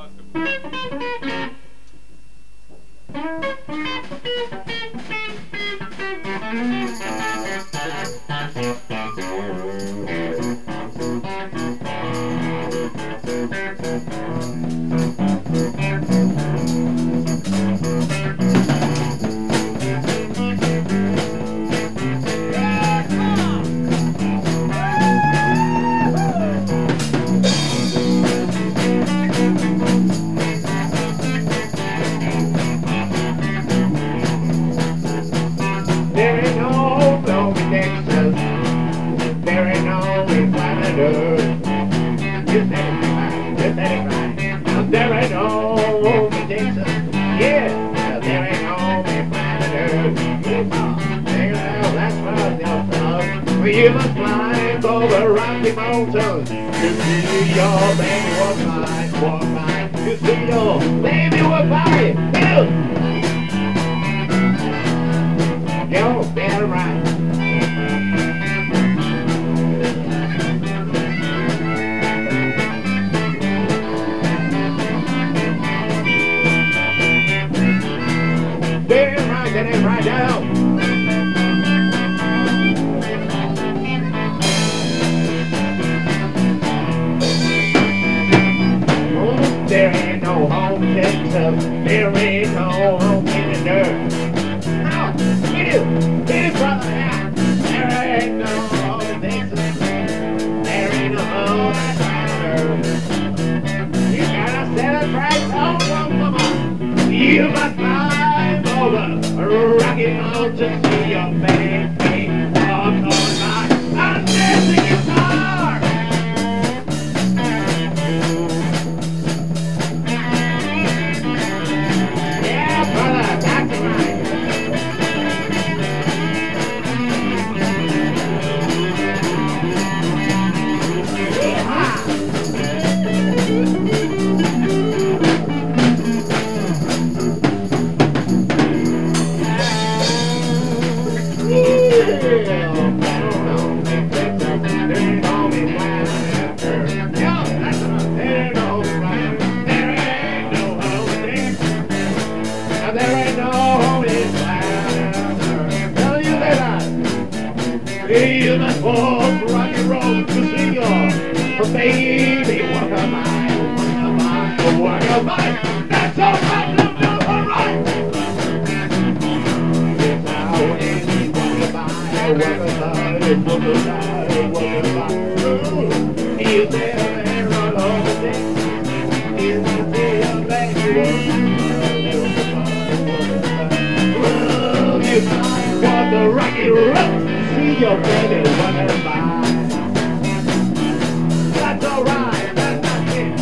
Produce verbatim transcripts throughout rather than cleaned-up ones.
There ain't no Blooming Texas. There ain't no planet Earth. You said it right, you said it right. There ain't no Blooming Texas. Yeah, there ain't no planet Earth. There you go, that's right, young fellows. Well, you must climb over rocky mountains to see your baby walk by, walk by. To see your baby walk by. Ew. Yo, better right. Damn right, that ain't right down. Oh, there ain't no home in Texas. There ain't no home in the earth. Hey, brother, yeah. There ain't no home in Texas. There ain't no home in Texas. You gotta celebrate, oh, come on. You must climb over rocky mountains to your baby walk all night. I'm dancing guitar. Yeah, brother, back to right. You must walk rocky road to see your baby walk a mile, walk a mile, walk a mile. That's all right, no, no, all right. It's how when you walk a mile, walk a mile, walk a mile, walk a mile. You tell her all over the things. You tell your baby walk a mile, walk a mile. You walk the rocky road. See your baby walking by. That's alright, that's not it.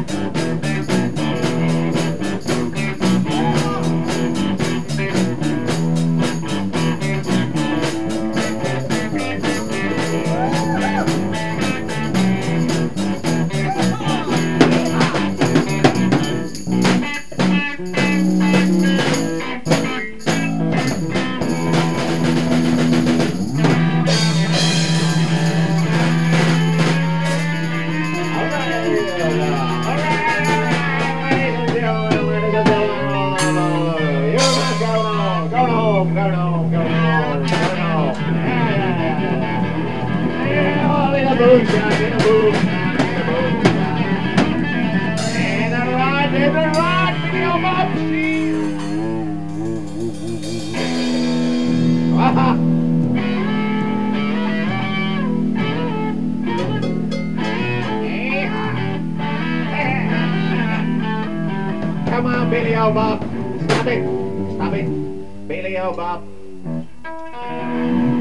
And a ride, and a ride for your mom. Come on, Billy O'Bob. Stop it. Stop it. Billy O'Bob.